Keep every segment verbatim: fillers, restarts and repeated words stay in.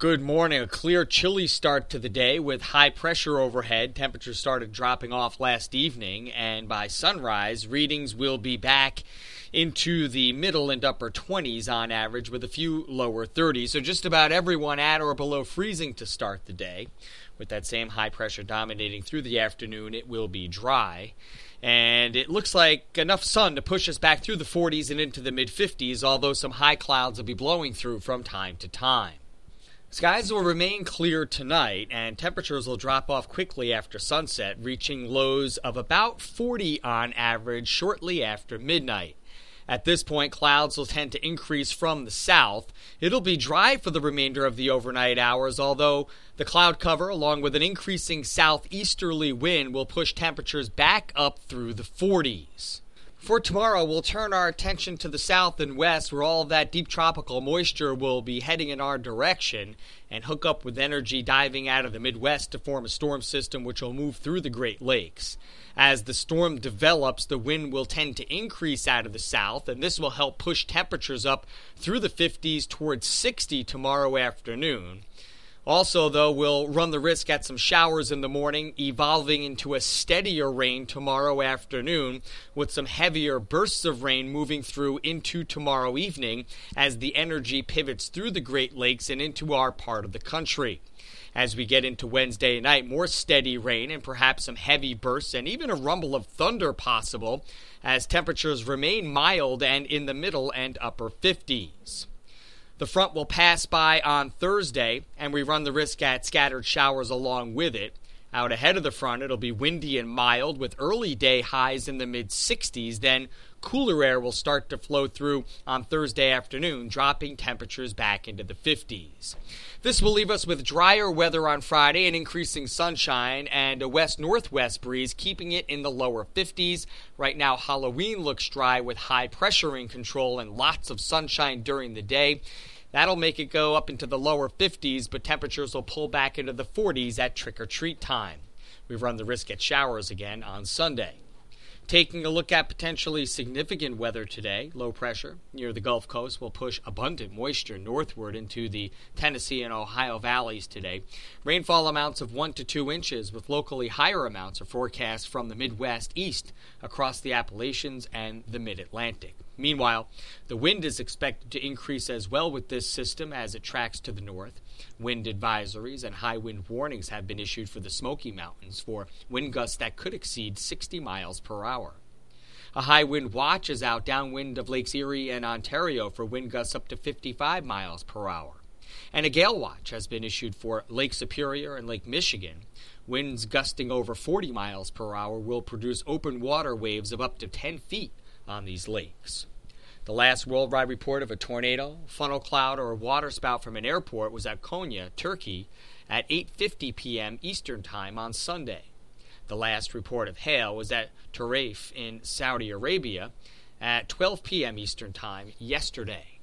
Good morning. A clear, chilly start to the day with high pressure overhead. Temperatures started dropping off last evening, and by sunrise, readings will be back into the middle and upper twenties on average with a few lower thirties. So just about everyone at or below freezing to start the day. With that same high pressure dominating through the afternoon, it will be dry. And it looks like enough sun to push us back through the forties and into the mid-fifties, although some high clouds will be blowing through from time to time. Skies will remain clear tonight, and temperatures will drop off quickly after sunset, reaching lows of about forty on average shortly after midnight. At this point, clouds will tend to increase from the south. It'll be dry for the remainder of the overnight hours, although the cloud cover, along with an increasing southeasterly wind, will push temperatures back up through the forties. For tomorrow, we'll turn our attention to the south and west, where all of that deep tropical moisture will be heading in our direction and hook up with energy diving out of the Midwest to form a storm system which will move through the Great Lakes. As the storm develops, the wind will tend to increase out of the south, and this will help push temperatures up through the fifties towards sixty tomorrow afternoon. Also, though, we'll run the risk at some showers in the morning, evolving into a steadier rain tomorrow afternoon, with some heavier bursts of rain moving through into tomorrow evening as the energy pivots through the Great Lakes and into our part of the country. As we get into Wednesday night, more steady rain and perhaps some heavy bursts and even a rumble of thunder possible as temperatures remain mild and in the middle and upper fifties. The front will pass by on Thursday, and we run the risk at scattered showers along with it. Out ahead of the front, it'll be windy and mild with early day highs in the mid-sixties. Then cooler air will start to flow through on Thursday afternoon, dropping temperatures back into the fifties. This will leave us with drier weather on Friday and increasing sunshine and a west-northwest breeze, keeping it in the lower fifties. Right now, Halloween looks dry with high pressure in control and lots of sunshine during the day. That'll make it go up into the lower fifties, but temperatures will pull back into the forties at trick-or-treat time. We run the risk at showers again on Sunday. Taking a look at potentially significant weather today, low pressure near the Gulf Coast will push abundant moisture northward into the Tennessee and Ohio valleys today. Rainfall amounts of one to two inches with locally higher amounts are forecast from the Midwest east across the Appalachians and the Mid-Atlantic. Meanwhile, the wind is expected to increase as well with this system as it tracks to the north. Wind advisories and high wind warnings have been issued for the Smoky Mountains for wind gusts that could exceed sixty miles per hour. A high wind watch is out downwind of Lakes Erie and Ontario for wind gusts up to fifty-five miles per hour. And a gale watch has been issued for Lake Superior and Lake Michigan. Winds gusting over forty miles per hour will produce open water waves of up to ten feet on these lakes. The last worldwide report of a tornado, funnel cloud, or a waterspout from an airport was at Konya, Turkey, at eight fifty p.m. Eastern Time on Sunday. The last report of hail was at Tarif in Saudi Arabia at twelve p.m. Eastern Time yesterday.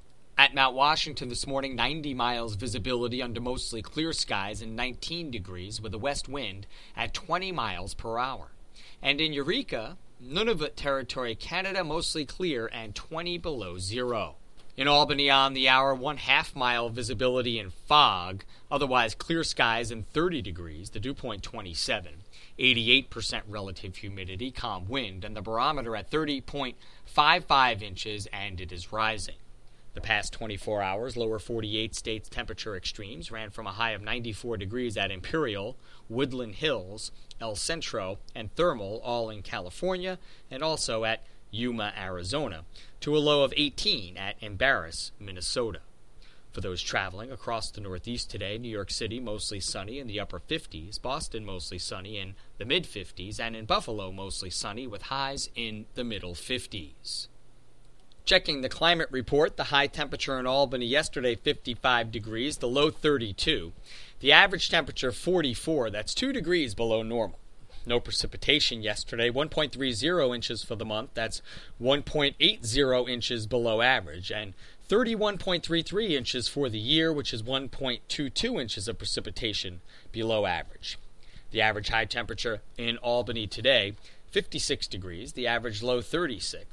At Mount Washington this morning, ninety miles visibility under mostly clear skies and nineteen degrees with a west wind at twenty miles per hour. And in Eureka, Nunavut Territory, Canada, mostly clear and twenty below zero. In Albany on the hour, one half mile visibility and fog, otherwise clear skies and thirty degrees, the dew point twenty-seven, eighty-eight percent relative humidity, calm wind, and the barometer at thirty point five five inches, and it is rising. The past twenty-four hours, lower forty-eight states temperature extremes ran from a high of ninety-four degrees at Imperial, Woodland Hills, El Centro, and Thermal, all in California, and also at Yuma, Arizona, to a low of eighteen at Embarrass, Minnesota. For those traveling across the Northeast today, New York City mostly sunny in the upper fifties, Boston mostly sunny in the mid-fifties, and in Buffalo mostly sunny with highs in the middle fifties. Checking the climate report, the high temperature in Albany yesterday, fifty-five degrees, the low thirty-two. The average temperature, forty-four. That's two degrees below normal. No precipitation yesterday, one point three zero inches for the month. That's one point eight zero inches below average. And thirty-one point three three inches for the year, which is one point two two inches of precipitation below average. The average high temperature in Albany today, fifty-six degrees. The average low, thirty-six.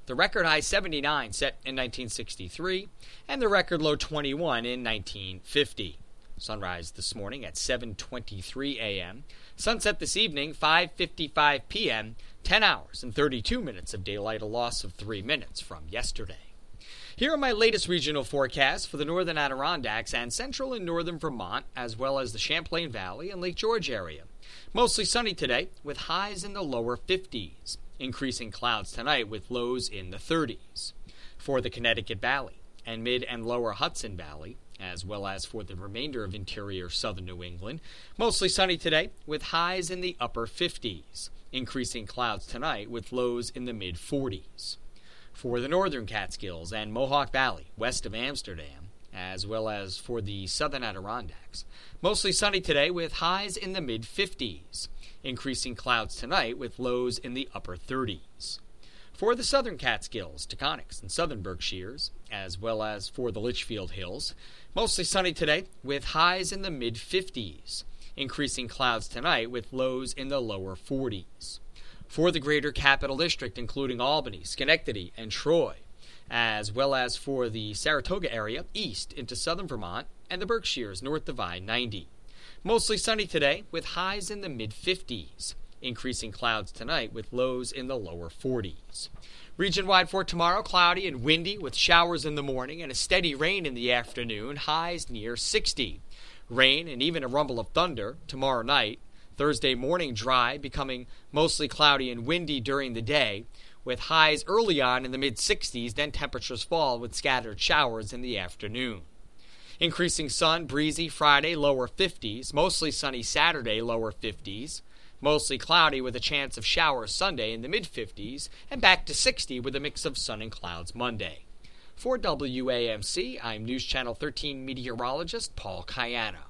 the record high seventy-nine set in nineteen sixty-three, and the record low twenty-one in nineteen fifty. Sunrise this morning at seven twenty-three a.m. Sunset this evening, five fifty-five p.m., ten hours and thirty-two minutes of daylight, a loss of three minutes from yesterday. Here are my latest regional forecasts for the northern Adirondacks and central and northern Vermont, as well as the Champlain Valley and Lake George area. Mostly sunny today, with highs in the lower fifties. Increasing clouds tonight with lows in the thirties. For the Connecticut Valley and mid and lower Hudson Valley, as well as for the remainder of interior southern New England, mostly sunny today with highs in the upper fifties. Increasing clouds tonight with lows in the mid forties. For the northern Catskills and Mohawk Valley, west of Amsterdam, as well as for the southern Adirondacks, mostly sunny today with highs in the mid fifties. Increasing clouds tonight with lows in the upper thirties. For the southern Catskills, Taconics, and southern Berkshires, as well as for the Litchfield Hills, mostly sunny today with highs in the mid fifties. Increasing clouds tonight with lows in the lower forties. For the greater Capital District, including Albany, Schenectady, and Troy, as well as for the Saratoga area east into southern Vermont and the Berkshires north of I ninety. Mostly sunny today with highs in the mid fifties. Increasing clouds tonight with lows in the lower forties. Region-wide for tomorrow, cloudy and windy with showers in the morning and a steady rain in the afternoon, highs near sixty. Rain and even a rumble of thunder tomorrow night. Thursday morning dry, becoming mostly cloudy and windy during the day, with highs early on in the mid sixties, then temperatures fall with scattered showers in the afternoon. Increasing sun, breezy Friday, lower fifties, mostly sunny Saturday, lower fifties, mostly cloudy with a chance of showers Sunday in the mid fifties, and back to sixty with a mix of sun and clouds Monday. For W A M C, I'm News Channel thirteen meteorologist Paul Cayano.